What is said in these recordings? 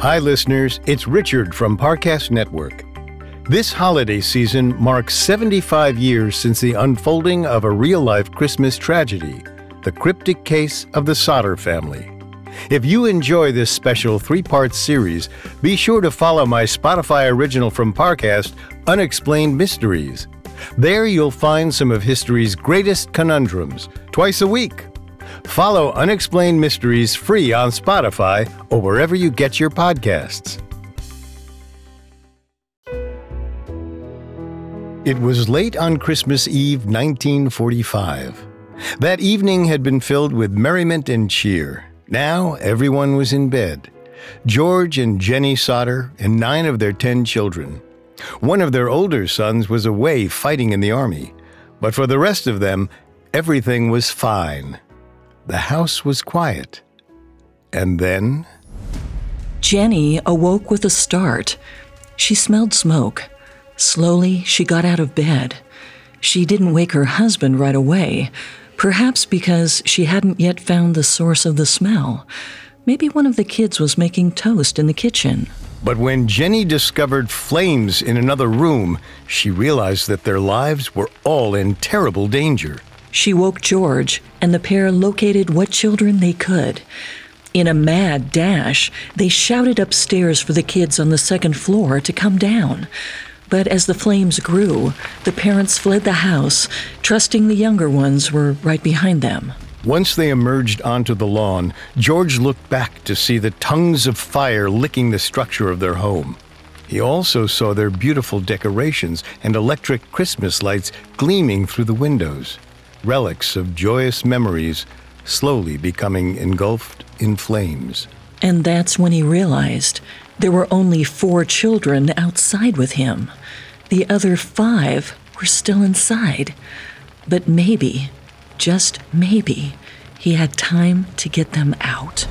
Hi, listeners. It's Richard from Parcast Network. This holiday season marks 75 years since the unfolding of a real-life Christmas tragedy, the cryptic case of the Sodder family. If you enjoy this special 3-part series, be sure to follow my Spotify original from Parcast, Unexplained Mysteries. There you'll find some of history's greatest conundrums, twice a week. Follow Unexplained Mysteries free on Spotify or wherever you get your podcasts. It was late on Christmas Eve, 1945. That evening had been filled with merriment and cheer. Now everyone was in bed. George and Jenny Sodder and 9 of their 10 children. One of their older sons was away fighting in the army, but for the rest of them, everything was fine. The house was quiet. And then... Jenny awoke with a start. She smelled smoke. Slowly, she got out of bed. She didn't wake her husband right away, perhaps because she hadn't yet found the source of the smell. Maybe one of the kids was making toast in the kitchen. But when Jenny discovered flames in another room, she realized that their lives were all in terrible danger. She woke George, and the pair located what children they could. In a mad dash, they shouted upstairs for the kids on the second floor to come down. But as the flames grew, the parents fled the house, trusting the younger ones were right behind them. Once they emerged onto the lawn, George looked back to see the tongues of fire licking the structure of their home. He also saw their beautiful decorations and electric Christmas lights gleaming through the windows. Relics of joyous memories slowly becoming engulfed in flames. And that's when he realized there were only 4 children outside with him. The other 5 were still inside. But maybe, just maybe, he had time to get them out.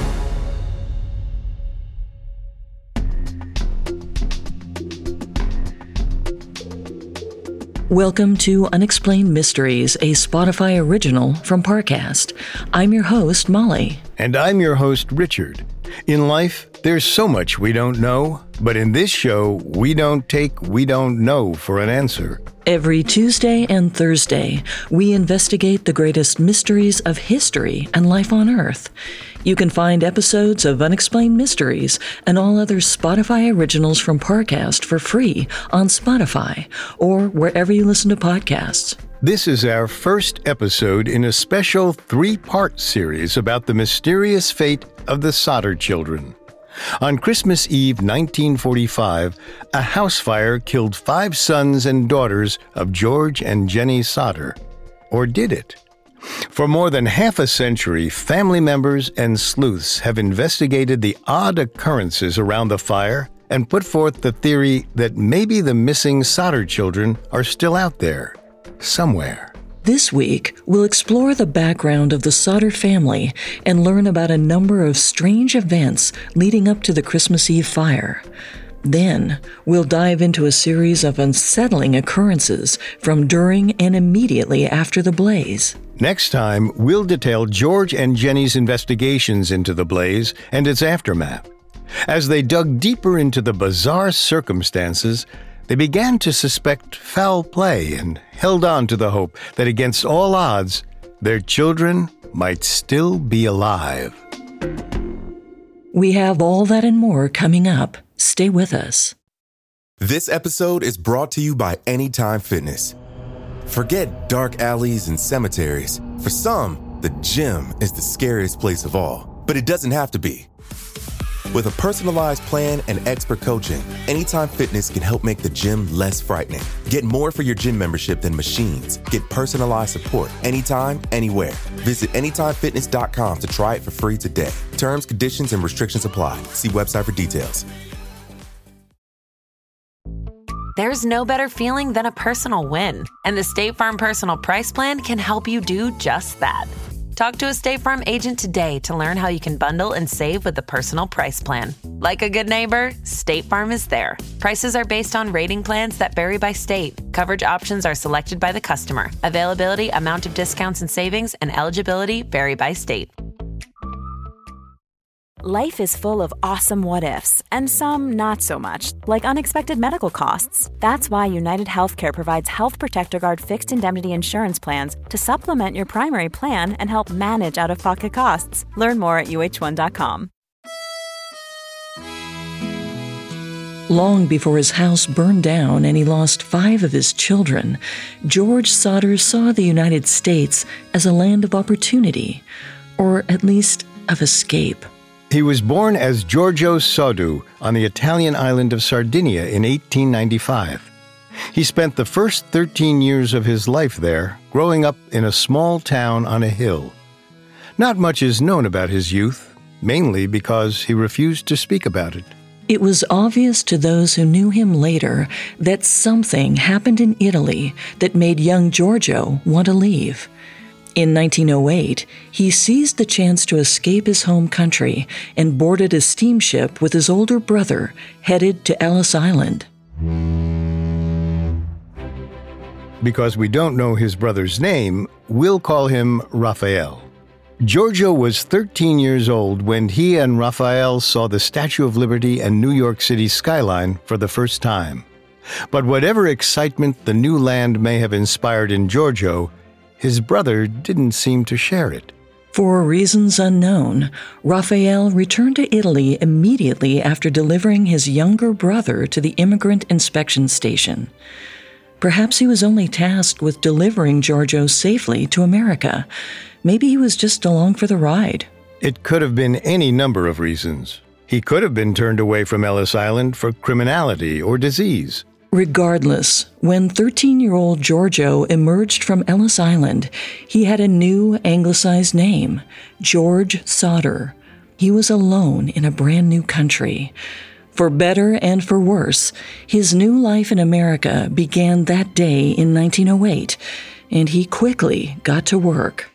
Welcome to Unexplained Mysteries, a Spotify original from Parcast. I'm your host, Molly. And I'm your host, Richard. In life, there's so much we don't know, but in this show, we don't take we don't know for an answer. Every Tuesday and Thursday, we investigate the greatest mysteries of history and life on Earth. You can find episodes of Unexplained Mysteries and all other Spotify originals from Parcast for free on Spotify or wherever you listen to podcasts. This is our first episode in a special 3-part series about the mysterious fate of the Sodder children. On Christmas Eve 1945, a house fire killed 5 sons and daughters of George and Jenny Sodder. Or did it? For more than half a century, family members and sleuths have investigated the odd occurrences around the fire and put forth the theory that maybe the missing Sodder children are still out there, somewhere. This week, we'll explore the background of the Sodder family and learn about a number of strange events leading up to the Christmas Eve fire. Then, we'll dive into a series of unsettling occurrences from during and immediately after the blaze. Next time, we'll detail George and Jenny's investigations into the blaze and its aftermath. As they dug deeper into the bizarre circumstances, they began to suspect foul play and held on to the hope that against all odds, their children might still be alive. We have all that and more coming up. Stay with us. This episode is brought to you by Anytime Fitness. Forget dark alleys and cemeteries. For some, the gym is the scariest place of all, but it doesn't have to be. With a personalized plan and expert coaching, Anytime Fitness can help make the gym less frightening. Get more for your gym membership than machines. Get personalized support anytime, anywhere. Visit AnytimeFitness.com to try it for free today. Terms, conditions, and restrictions apply. See website for details. There's no better feeling than a personal win, and the State Farm Personal Price Plan can help you do just that. Talk to a State Farm agent today to learn how you can bundle and save with the Personal Price Plan. Like a good neighbor, State Farm is there. Prices are based on rating plans that vary by state. Coverage options are selected by the customer. Availability, amount of discounts and savings, and eligibility vary by state. Life is full of awesome what-ifs, and some not so much, like unexpected medical costs. That's why United Healthcare provides Health Protector Guard fixed indemnity insurance plans to supplement your primary plan and help manage out-of-pocket costs. Learn more at uh1.com. Long before his house burned down and he lost 5 of his children, George Sodder saw the United States as a land of opportunity, or at least of escape. He was born as Giorgio Soddu on the Italian island of Sardinia in 1895. He spent the first 13 years of his life there, growing up in a small town on a hill. Not much is known about his youth, mainly because he refused to speak about it. It was obvious to those who knew him later that something happened in Italy that made young Giorgio want to leave. In 1908, he seized the chance to escape his home country and boarded a steamship with his older brother, headed to Ellis Island. Because we don't know his brother's name, we'll call him Raphael. Giorgio was 13 years old when he and Raphael saw the Statue of Liberty and New York City skyline for the first time. But whatever excitement the new land may have inspired in Giorgio, his brother didn't seem to share it. For reasons unknown, Raphael returned to Italy immediately after delivering his younger brother to the immigrant inspection station. Perhaps he was only tasked with delivering Giorgio safely to America. Maybe he was just along for the ride. It could have been any number of reasons. He could have been turned away from Ellis Island for criminality or disease. Regardless, when 13-year-old Giorgio emerged from Ellis Island, he had a new anglicized name, George Sodder. He was alone in a brand new country. For better and for worse, his new life in America began that day in 1908, and he quickly got to work.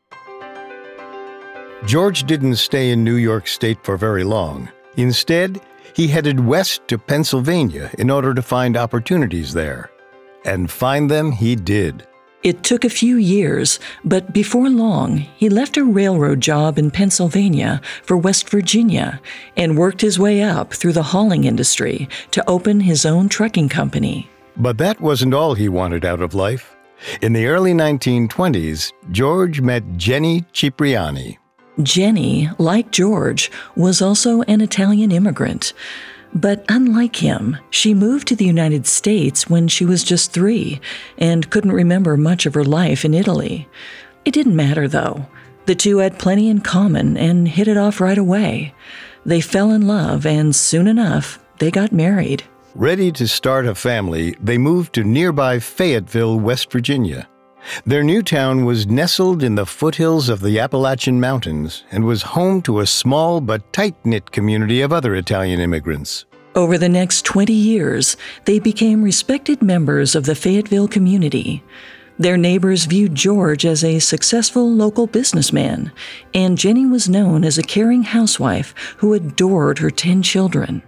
George didn't stay in New York State for very long. Instead, he headed west to Pennsylvania in order to find opportunities there. And find them he did. It took a few years, but before long, he left a railroad job in Pennsylvania for West Virginia and worked his way up through the hauling industry to open his own trucking company. But that wasn't all he wanted out of life. In the early 1920s, George met Jenny Cipriani. Jenny, like George, was also an Italian immigrant. But unlike him, she moved to the United States when she was just 3 and couldn't remember much of her life in Italy. It didn't matter, though. The two had plenty in common and hit it off right away. They fell in love, and soon enough, they got married. Ready to start a family, they moved to nearby Fayetteville, West Virginia. Their new town was nestled in the foothills of the Appalachian Mountains and was home to a small but tight-knit community of other Italian immigrants. Over the next 20 years, they became respected members of the Fayetteville community. Their neighbors viewed George as a successful local businessman, and Jenny was known as a caring housewife who adored her 10 children.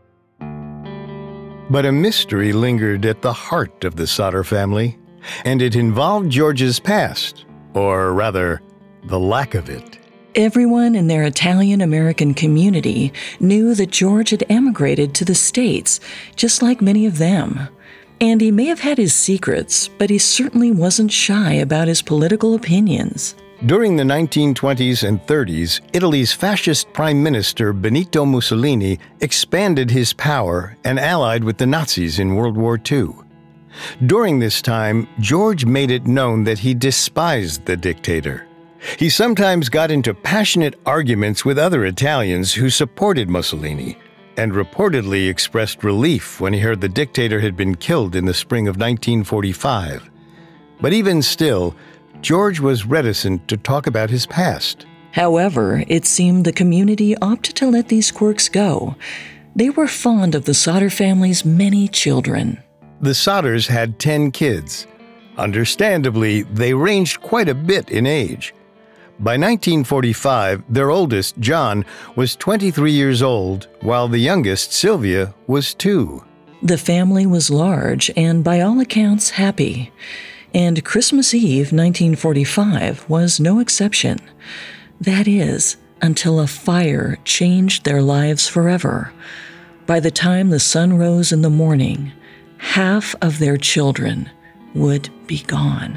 But a mystery lingered at the heart of the Sodder family. And it involved George's past, or rather, the lack of it. Everyone in their Italian-American community knew that George had emigrated to the States, just like many of them. And he may have had his secrets, but he certainly wasn't shy about his political opinions. During the 1920s and 30s, Italy's fascist Prime Minister Benito Mussolini expanded his power and allied with the Nazis in World War II. During this time, George made it known that he despised the dictator. He sometimes got into passionate arguments with other Italians who supported Mussolini, and reportedly expressed relief when he heard the dictator had been killed in the spring of 1945. But even still, George was reticent to talk about his past. However, it seemed the community opted to let these quirks go. They were fond of the Sodder family's many children. The Sodders had 10 kids. Understandably, they ranged quite a bit in age. By 1945, their oldest, John, was 23 years old, while the youngest, Sylvia, was 2. The family was large and, by all accounts, happy. And Christmas Eve, 1945, was no exception. That is, until a fire changed their lives forever. By the time the sun rose in the morning, half of their children would be gone.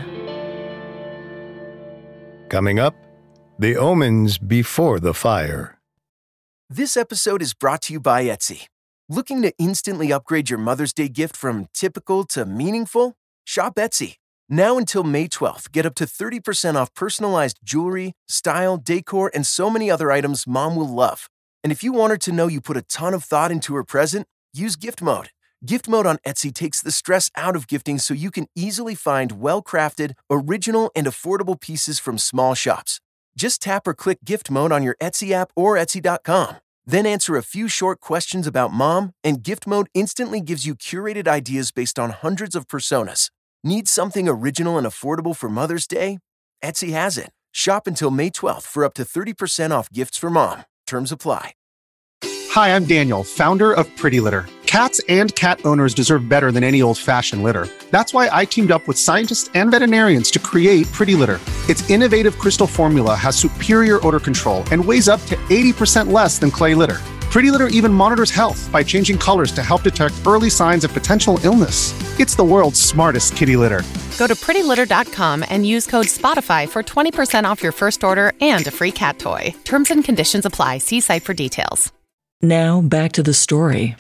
Coming up, the omens before the fire. This episode is brought to you by Etsy. Looking to instantly upgrade your Mother's Day gift from typical to meaningful? Shop Etsy. Now until May 12th, get up to 30% off personalized jewelry, style, decor, and so many other items Mom will love. And if you want her to know you put a ton of thought into her present, use Gift Mode. Gift Mode on Etsy takes the stress out of gifting so you can easily find well-crafted, original, and affordable pieces from small shops. Just tap or click Gift Mode on your Etsy app or Etsy.com. Then answer a few short questions about Mom, and Gift Mode instantly gives you curated ideas based on hundreds of personas. Need something original and affordable for Mother's Day? Etsy has it. Shop until May 12th for up to 30% off gifts for Mom. Terms apply. Hi, I'm Daniel, founder of Pretty Litter. Cats and cat owners deserve better than any old-fashioned litter. That's why I teamed up with scientists and veterinarians to create Pretty Litter. Its innovative crystal formula has superior odor control and weighs up to 80% less than clay litter. Pretty Litter even monitors health by changing colors to help detect early signs of potential illness. It's the world's smartest kitty litter. Go to prettylitter.com and use code SPOTIFY for 20% off your first order and a free cat toy. Terms and conditions apply. See site for details. Now back to the story.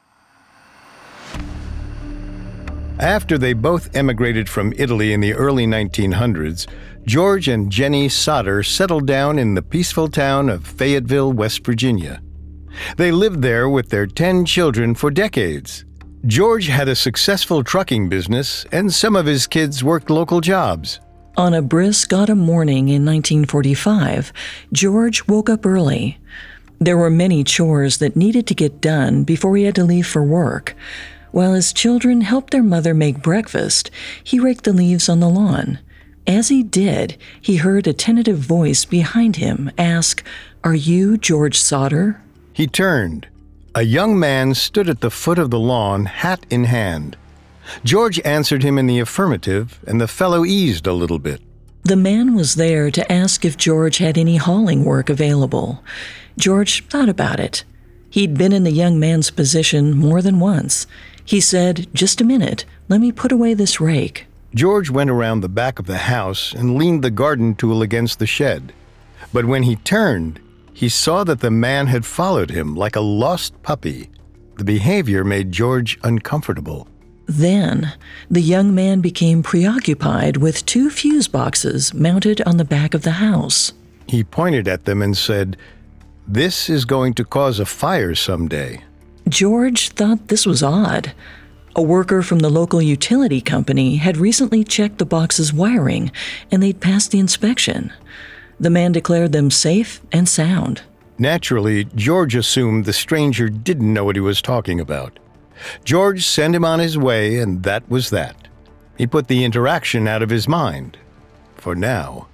After they both emigrated from Italy in the early 1900s, George and Jenny Sodder settled down in the peaceful town of Fayetteville, West Virginia. They lived there with their 10 children for decades. George had a successful trucking business, and some of his kids worked local jobs. On a brisk autumn morning in 1945, George woke up early. There were many chores that needed to get done before he had to leave for work. While his children helped their mother make breakfast, he raked the leaves on the lawn. As he did, he heard a tentative voice behind him ask, "Are you George Sodder?" He turned. A young man stood at the foot of the lawn, hat in hand. George answered him in the affirmative, and the fellow eased a little bit. The man was there to ask if George had any hauling work available. George thought about it. He'd been in the young man's position more than once. He said, "Just a minute, let me put away this rake." George went around the back of the house and leaned the garden tool against the shed. But when he turned, he saw that the man had followed him like a lost puppy. The behavior made George uncomfortable. Then, the young man became preoccupied with 2 fuse boxes mounted on the back of the house. He pointed at them and said, "This is going to cause a fire someday." George thought this was odd. A worker from the local utility company had recently checked the box's wiring, and they'd passed the inspection. The man declared them safe and sound. Naturally, George assumed the stranger didn't know what he was talking about. George sent him on his way, and that was that. He put the interaction out of his mind. For now.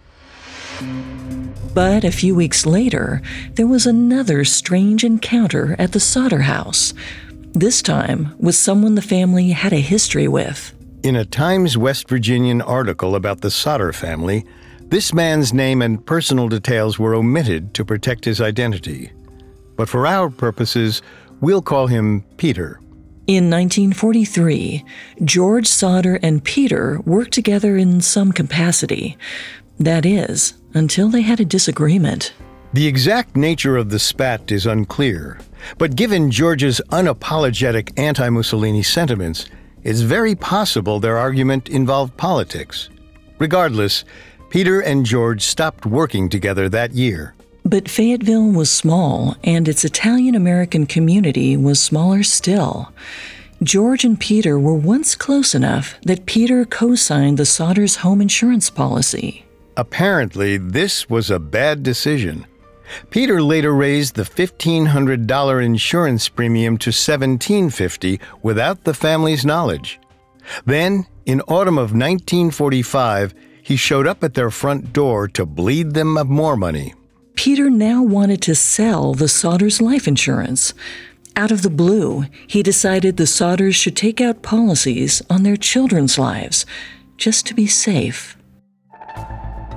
But a few weeks later, there was another strange encounter at the Sodder house. This time with someone the family had a history with. In a Times West Virginian article about the Sodder family, this man's name and personal details were omitted to protect his identity. But for our purposes, we'll call him Peter. In 1943, George Sodder and Peter worked together in some capacity. That is, until they had a disagreement. The exact nature of the spat is unclear, but given George's unapologetic anti-Mussolini sentiments, it's very possible their argument involved politics. Regardless, Peter and George stopped working together that year. But Fayetteville was small, and its Italian-American community was smaller still. George and Peter were once close enough that Peter co-signed the Sodders' home insurance policy. Apparently, this was a bad decision. Peter later raised the $1,500 insurance premium to $1,750 without the family's knowledge. Then, in autumn of 1945, he showed up at their front door to bleed them of more money. Peter now wanted to sell the Sodders' life insurance. Out of the blue, he decided the Sodders should take out policies on their children's lives, just to be safe.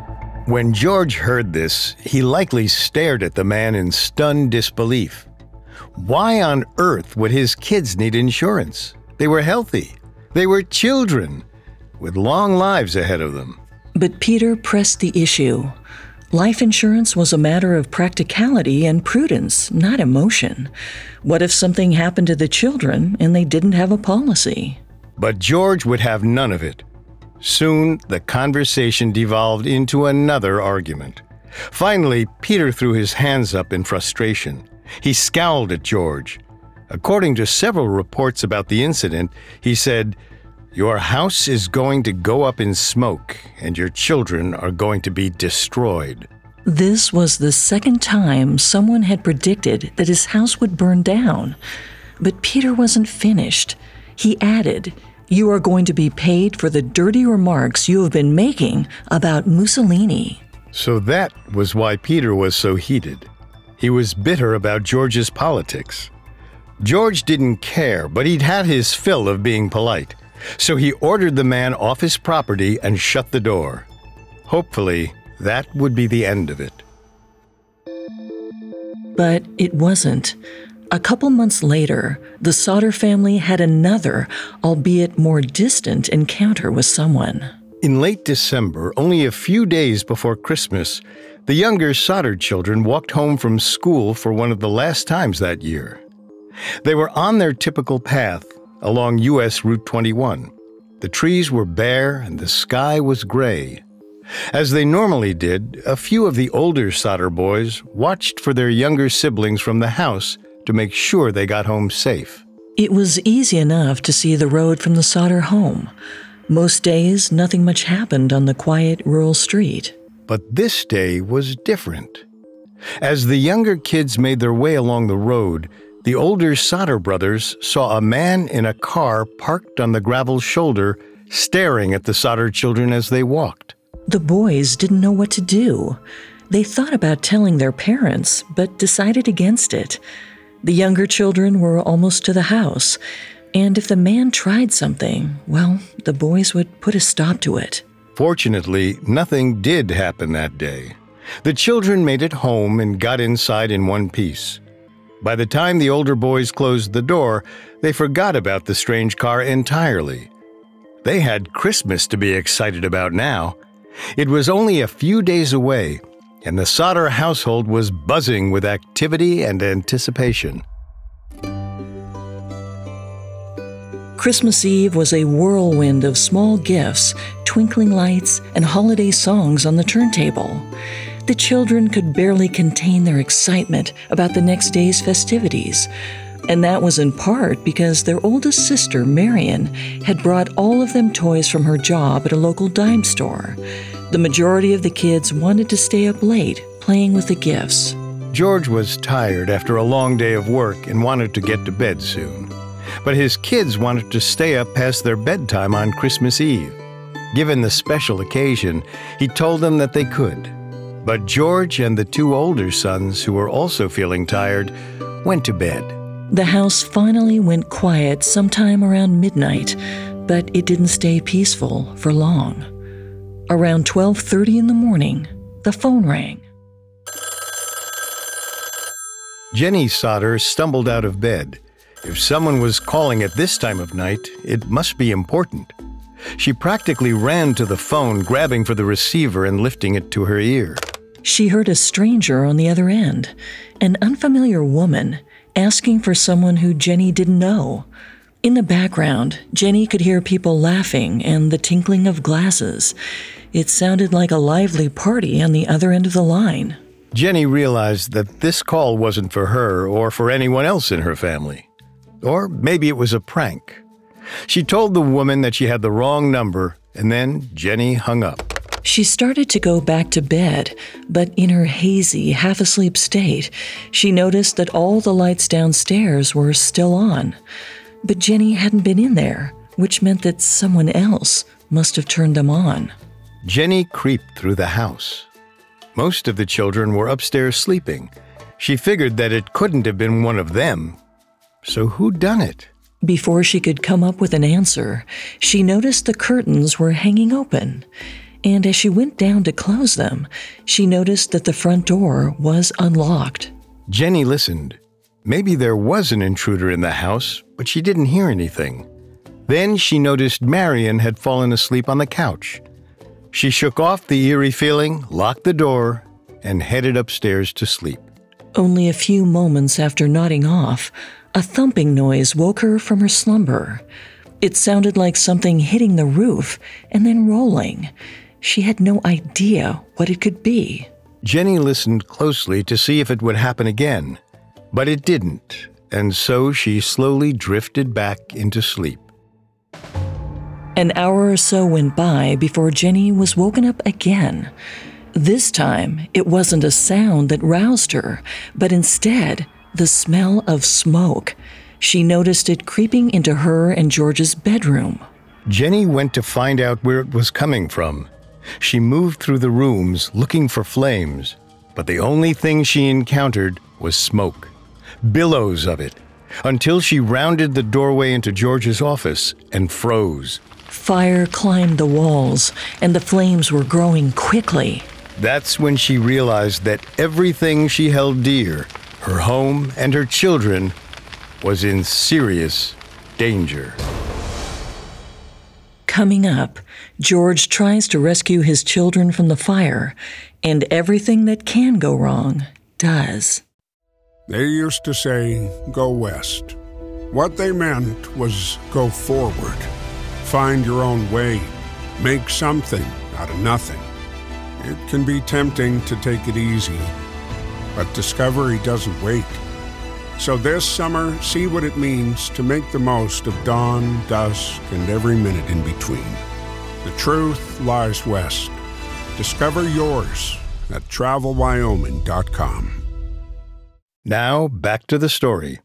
When George heard this, he likely stared at the man in stunned disbelief. Why on earth would his kids need insurance? They were healthy. They were children, with long lives ahead of them. But Peter pressed the issue. Life insurance was a matter of practicality and prudence, not emotion. What if something happened to the children and they didn't have a policy? But George would have none of it. Soon, the conversation devolved into another argument. Finally, Peter threw his hands up in frustration. He scowled at George. According to several reports about the incident, he said, "Your house is going to go up in smoke, and your children are going to be destroyed." This was the second time someone had predicted that his house would burn down. But Peter wasn't finished. He added, "You are going to be paid for the dirty remarks you have been making about Mussolini." So that was why Peter was so heated. He was bitter about George's politics. George didn't care, but he'd had his fill of being polite. So he ordered the man off his property and shut the door. Hopefully, that would be the end of it. But it wasn't. A couple months later, the Sauter family had another, albeit more distant, encounter with someone. In late December, only a few days before Christmas, the younger Sauter children walked home from school for one of the last times that year. They were on their typical path along U.S. Route 21. The trees were bare and the sky was gray. As they normally did, a few of the older Sauter boys watched for their younger siblings from the house to make sure they got home safe. It was easy enough to see the road from the Sauter home. Most days, nothing much happened on the quiet rural street. But this day was different. As the younger kids made their way along the road, the older Sauter brothers saw a man in a car parked on the gravel shoulder, staring at the Sauter children as they walked. The boys didn't know what to do. They thought about telling their parents, but decided against it. The younger children were almost to the house, and if the man tried something, well, the boys would put a stop to it. Fortunately, nothing did happen that day. The children made it home and got inside in one piece. By the time the older boys closed the door, they forgot about the strange car entirely. They had Christmas to be excited about now. It was only a few days away, and the Sauter household was buzzing with activity and anticipation. Christmas Eve was a whirlwind of small gifts, twinkling lights, and holiday songs on the turntable. The children could barely contain their excitement about the next day's festivities, and that was in part because their oldest sister, Marion, had brought all of them toys from her job at a local dime store. The majority of the kids wanted to stay up late, playing with the gifts. George was tired after a long day of work and wanted to get to bed soon. But his kids wanted to stay up past their bedtime on Christmas Eve. Given the special occasion, he told them that they could. But George and the two older sons, who were also feeling tired, went to bed. The house finally went quiet sometime around midnight, but it didn't stay peaceful for long. Around 12:30 in the morning, the phone rang. Jenny Sauter stumbled out of bed. If someone was calling at this time of night, it must be important. She practically ran to the phone, grabbing for the receiver and lifting it to her ear. She heard a stranger on the other end, an unfamiliar woman, asking for someone who Jenny didn't know. In the background, Jenny could hear people laughing and the tinkling of glasses. It sounded like a lively party on the other end of the line. Jenny realized that this call wasn't for her or for anyone else in her family. Or maybe it was a prank. She told the woman that she had the wrong number, and then Jenny hung up. She started to go back to bed, but in her hazy, half-asleep state, she noticed that all the lights downstairs were still on. But Jenny hadn't been in there, which meant that someone else must have turned them on. Jenny creeped through the house. Most of the children were upstairs sleeping. She figured that it couldn't have been one of them. So who'd done it? Before she could come up with an answer, she noticed the curtains were hanging open. and as she went down to close them, she noticed that the front door was unlocked. Jenny listened. Maybe there was an intruder in the house, but she didn't hear anything. Then she noticed Marion had fallen asleep on the couch. She shook off the eerie feeling, locked the door, and headed upstairs to sleep. Only a few moments after nodding off, a thumping noise woke her from her slumber. It sounded like something hitting the roof and then rolling. She had no idea what it could be. Jenny listened closely to see if it would happen again, but it didn't, and so she slowly drifted back into sleep. An hour or so went by before Jenny was woken up again. This time, it wasn't a sound that roused her, but instead, the smell of smoke. She noticed it creeping into her and George's bedroom. Jenny went to find out where it was coming from. She moved through the rooms looking for flames, but the only thing she encountered was smoke, billows of it, until she rounded the doorway into George's office and froze. Fire climbed the walls, and the flames were growing quickly. That's when she realized that everything she held dear, her home and her children, was in serious danger. Coming up, George tries to rescue his children from the fire, and everything that can go wrong does. They used to say, go west. What they meant was go forward. Find your own way. Make something out of nothing. It can be tempting to take it easy, but discovery doesn't wait. So this summer, see what it means to make the most of dawn, dusk, and every minute in between. The truth lies west. Discover yours at TravelWyoming.com. Now, back to the story.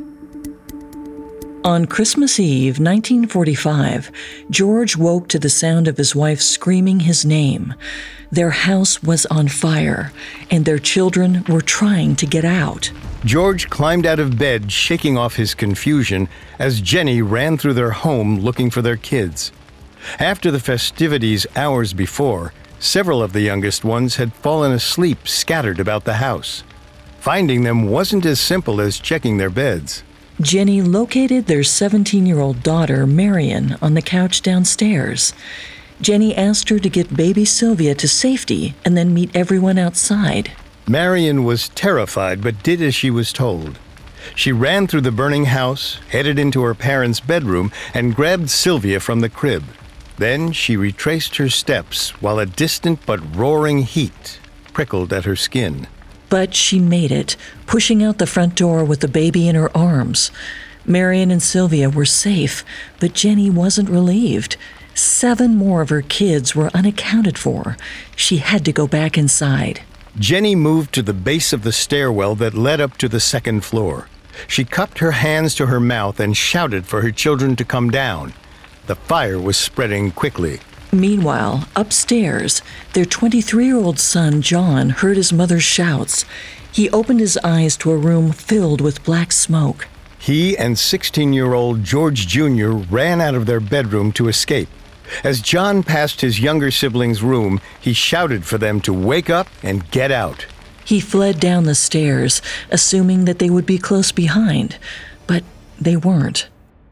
On Christmas Eve, 1945, George woke to the sound of his wife screaming his name. Their house was on fire, and their children were trying to get out. George climbed out of bed, shaking off his confusion, as Jenny ran through their home looking for their kids. After the festivities hours before, several of the youngest ones had fallen asleep scattered about the house. Finding them wasn't as simple as checking their beds. Jenny located their 17-year-old daughter, Marion, on the couch downstairs. Jenny asked her to get baby Sylvia to safety and then meet everyone outside. Marion was terrified but did as she was told. She ran through the burning house, headed into her parents' bedroom, and grabbed Sylvia from the crib. Then she retraced her steps while a distant but roaring heat prickled at her skin. But she made it, pushing out the front door with the baby in her arms. Marion and Sylvia were safe, but Jenny wasn't relieved. 7 more of her kids were unaccounted for. She had to go back inside. Jenny moved to the base of the stairwell that led up to the second floor. She cupped her hands to her mouth and shouted for her children to come down. The fire was spreading quickly. Meanwhile, upstairs, their 23-year-old son, John, heard his mother's shouts. He opened his eyes to a room filled with black smoke. He and 16-year-old George Jr. ran out of their bedroom to escape. As John passed his younger sibling's room, he shouted for them to wake up and get out. He fled down the stairs, assuming that they would be close behind, but they weren't.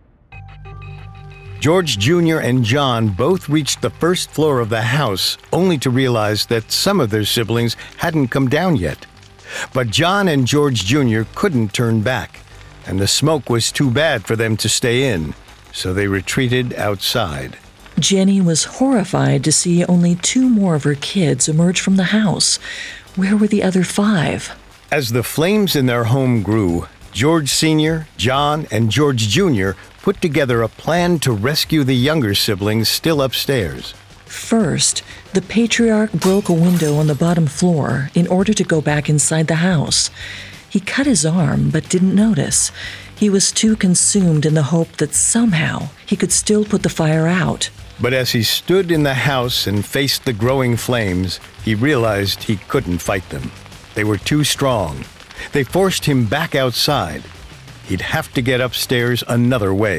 George Jr. and John both reached the first floor of the house, only to realize that some of their siblings hadn't come down yet. But John and George Jr. couldn't turn back, and the smoke was too bad for them to stay in, so they retreated outside. Jenny was horrified to see only 2 more of her kids emerge from the house. Where were the other 5? As the flames in their home grew, George Sr., John, and George Jr. put together a plan to rescue the younger siblings still upstairs. First, the patriarch broke a window on the bottom floor in order to go back inside the house. He cut his arm but didn't notice. He was too consumed in the hope that somehow he could still put the fire out. But as he stood in the house and faced the growing flames, he realized he couldn't fight them. They were too strong. They forced him back outside. He'd have to get upstairs another way.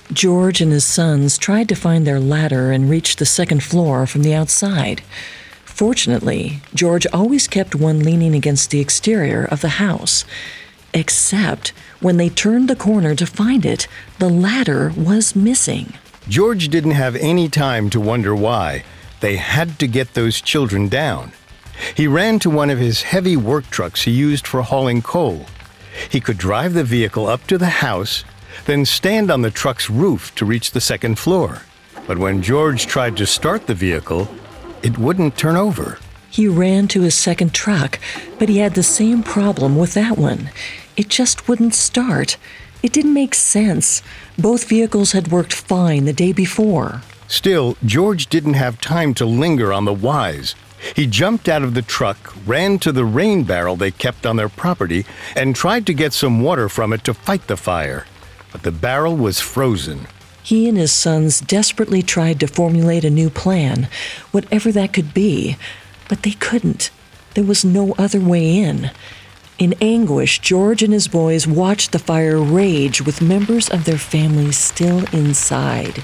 George and his sons tried to find their ladder and reach the second floor from the outside. Fortunately, George always kept one leaning against the exterior of the house. Except when they turned the corner to find it, the ladder was missing. George didn't have any time to wonder why. They had to get those children down. He ran to one of his heavy work trucks he used for hauling coal. He could drive the vehicle up to the house, then stand on the truck's roof to reach the second floor. But when George tried to start the vehicle, it wouldn't turn over. He ran to his second truck, but he had the same problem with that one. It just wouldn't start. It didn't make sense. Both vehicles had worked fine the day before. Still, George didn't have time to linger on the whys. He jumped out of the truck, ran to the rain barrel they kept on their property, and tried to get some water from it to fight the fire. But the barrel was frozen. He and his sons desperately tried to formulate a new plan, whatever that could be, but they couldn't. There was no other way in. In anguish, George and his boys watched the fire rage with members of their family still inside.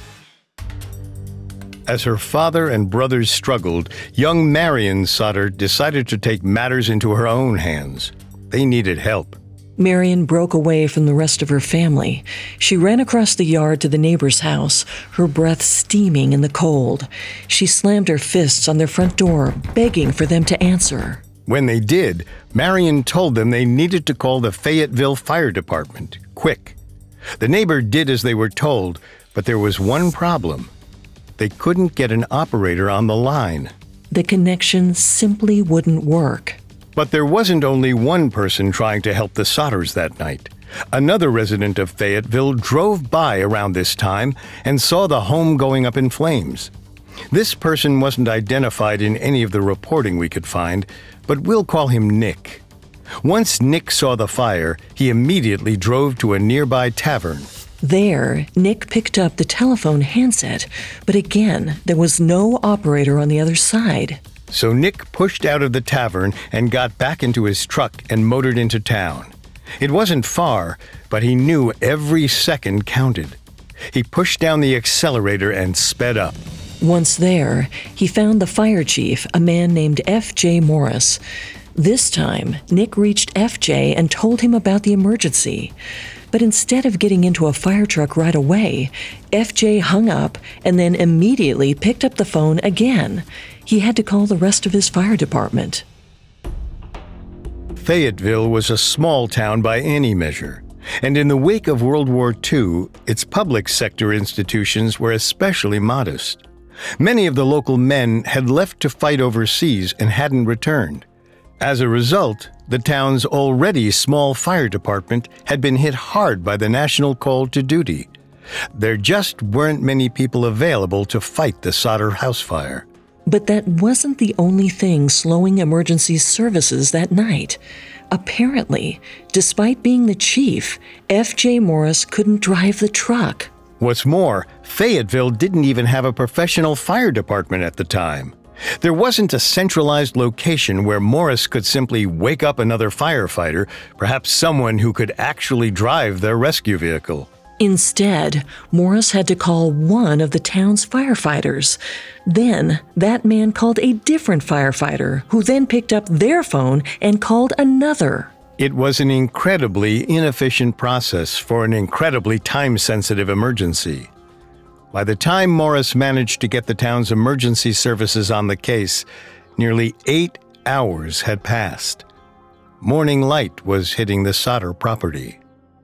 As her father and brothers struggled, young Marion Sodder decided to take matters into her own hands. They needed help. Marion broke away from the rest of her family. She ran across the yard to the neighbor's house, her breath steaming in the cold. She slammed her fists on their front door, begging for them to answer. When they did, Marion told them they needed to call the Fayetteville Fire Department, quick. The neighbor did as they were told, but there was one problem. They couldn't get an operator on the line. The connection simply wouldn't work. But there wasn't only one person trying to help the Sodders that night. Another resident of Fayetteville drove by around this time and saw the home going up in flames. This person wasn't identified in any of the reporting we could find, but we'll call him Nick. Once Nick saw the fire, he immediately drove to a nearby tavern. There, Nick picked up the telephone handset, but again, there was no operator on the other side. So Nick pushed out of the tavern and got back into his truck and motored into town. It wasn't far, but he knew every second counted. He pushed down the accelerator and sped up. Once there, he found the fire chief, a man named F.J. Morris. This time, Nick reached F.J. and told him about the emergency. But instead of getting into a fire truck right away, F.J. hung up and then immediately picked up the phone again. He had to call the rest of his fire department. Fayetteville was a small town by any measure, and in the wake of World War II, its public sector institutions were especially modest. Many of the local men had left to fight overseas and hadn't returned. As a result, the town's already small fire department had been hit hard by the national call to duty. There just weren't many people available to fight the Sodder house fire. But that wasn't the only thing slowing emergency services that night. Apparently, despite being the chief, F.J. Morris couldn't drive the truck. What's more, Fayetteville didn't even have a professional fire department at the time. There wasn't a centralized location where Morris could simply wake up another firefighter, perhaps someone who could actually drive their rescue vehicle. Instead, Morris had to call one of the town's firefighters. Then, that man called a different firefighter, who then picked up their phone and called another. It was an incredibly inefficient process for an incredibly time-sensitive emergency. By the time Morris managed to get the town's emergency services on the case, nearly 8 hours had passed. Morning light was hitting the Sodder property.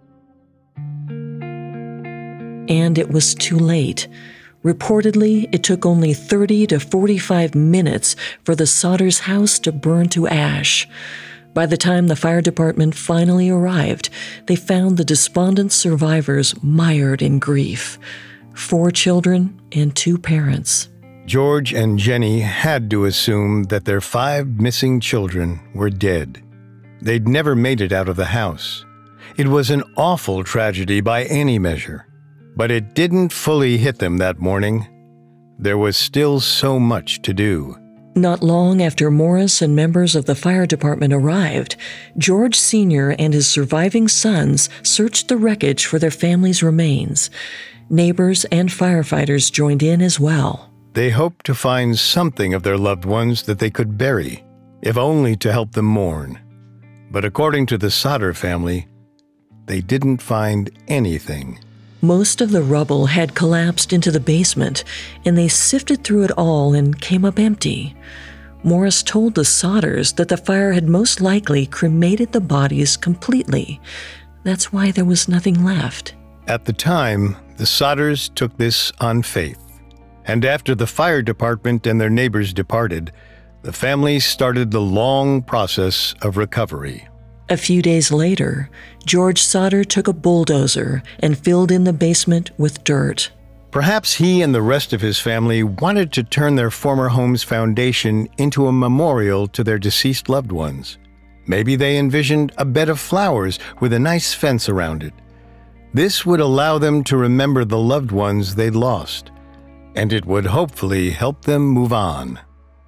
And it was too late. Reportedly, it took only 30 to 45 minutes for the Sodders' house to burn to ash. By the time the fire department finally arrived, they found the despondent survivors mired in grief. 4 children and 2 parents. George and Jenny had to assume that their 5 missing children were dead. They'd never made it out of the house. It was an awful tragedy by any measure. But it didn't fully hit them that morning. There was still so much to do. Not long after Morris and members of the fire department arrived, George Sr. and his surviving sons searched the wreckage for their family's remains. Neighbors and firefighters joined in as well. They hoped to find something of their loved ones that they could bury, if only to help them mourn. But according to the Sodder family, they didn't find anything. Most of the rubble had collapsed into the basement, and they sifted through it all and came up empty. Morris told the Sodders that the fire had most likely cremated the bodies completely. That's why there was nothing left. At the time, the Sodders took this on faith. And after the fire department and their neighbors departed, the family started the long process of recovery. A few days later, George Sodder took a bulldozer and filled in the basement with dirt. Perhaps he and the rest of his family wanted to turn their former home's foundation into a memorial to their deceased loved ones. Maybe they envisioned a bed of flowers with a nice fence around it. This would allow them to remember the loved ones they'd lost, and it would hopefully help them move on.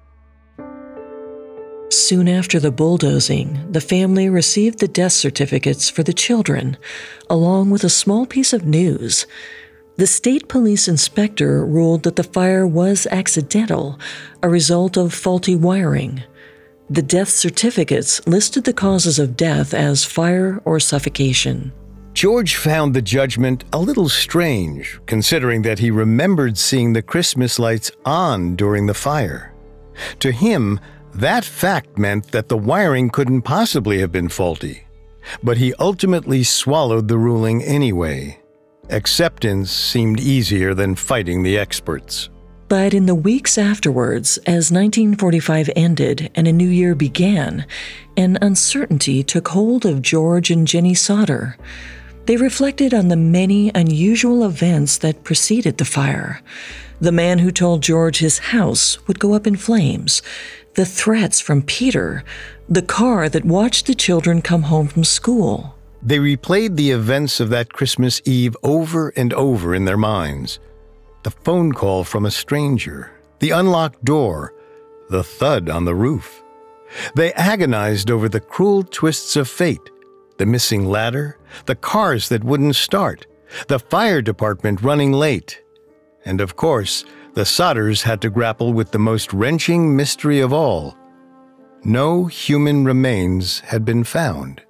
Soon after the bulldozing, the family received the death certificates for the children, along with a small piece of news. The state police inspector ruled that the fire was accidental, a result of faulty wiring. The death certificates listed the causes of death as fire or suffocation. George found the judgment a little strange, considering that he remembered seeing the Christmas lights on during the fire. To him, that fact meant that the wiring couldn't possibly have been faulty. But he ultimately swallowed the ruling anyway. Acceptance seemed easier than fighting the experts. But in the weeks afterwards, as 1945 ended and a new year began, an uncertainty took hold of George and Jenny Sodder. They reflected on the many unusual events that preceded the fire. The man who told George his house would go up in flames, the threats from Peter, the car that watched the children come home from school. They replayed the events of that Christmas Eve over and over in their minds. The phone call from a stranger, the unlocked door, the thud on the roof. They agonized over the cruel twists of fate, the missing ladder, the cars that wouldn't start, the fire department running late. And of course, the Sodders had to grapple with the most wrenching mystery of all. No human remains had been found.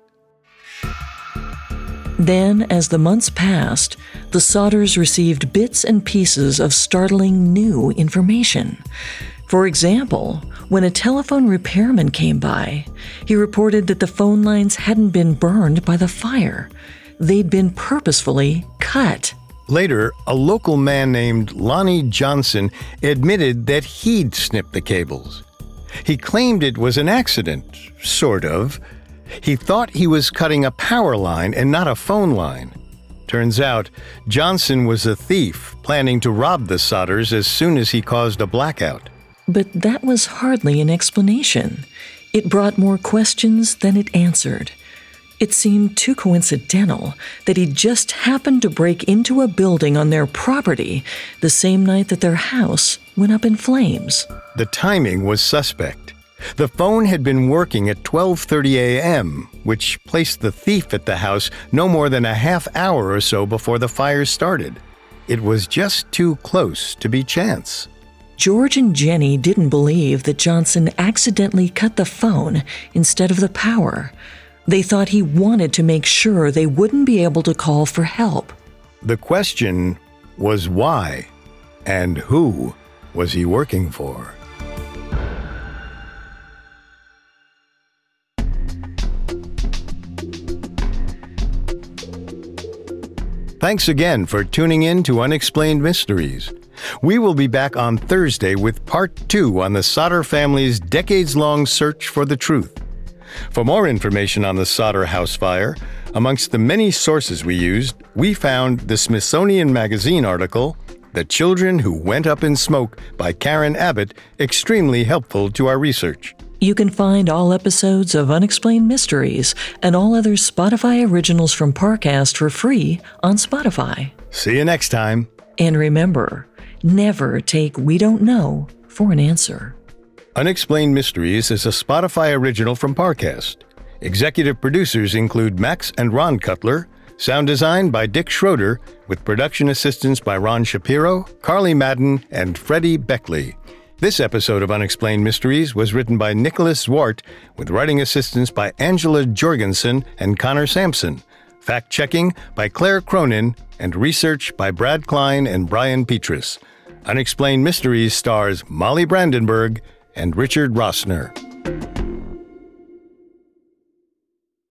Then, as the months passed, the Sodders received bits and pieces of startling new information. For example, when a telephone repairman came by, he reported that the phone lines hadn't been burned by the fire. They'd been purposefully cut. Later, a local man named Lonnie Johnson admitted that he'd snipped the cables. He claimed it was an accident, sort of. He thought he was cutting a power line and not a phone line. Turns out, Johnson was a thief planning to rob the Sodders as soon as he caused a blackout. But that was hardly an explanation. It brought more questions than it answered. It seemed too coincidental that he just happened to break into a building on their property the same night that their house went up in flames. The timing was suspect. The phone had been working at 12:30 a.m., which placed the thief at the house no more than a half hour or so before the fire started. It was just too close to be chance. George and Jenny didn't believe that Johnson accidentally cut the phone instead of the power. They thought he wanted to make sure they wouldn't be able to call for help. The question was why, and who was he working for? Thanks again for tuning in to Unexplained Mysteries. We will be back on Thursday with Part 2 on the Sodder family's decades-long search for the truth. For more information on the Sodder house fire, amongst the many sources we used, we found the Smithsonian Magazine article, The Children Who Went Up in Smoke by Karen Abbott, extremely helpful to our research. You can find all episodes of Unexplained Mysteries and all other Spotify originals from Parcast for free on Spotify. See you next time. And remember, never take "we don't know" for an answer. Unexplained Mysteries is a Spotify original from Parcast. Executive producers include Max and Ron Cutler, sound design by Dick Schroeder, with production assistance by Ron Shapiro, Carly Madden, and Freddie Beckley. This episode of Unexplained Mysteries was written by Nicholas Zwart, with writing assistance by Angela Jorgensen and Connor Sampson, fact-checking by Claire Cronin, and research by Brad Klein and Brian Petrus. Unexplained Mysteries stars Molly Brandenburg and Richard Rossner.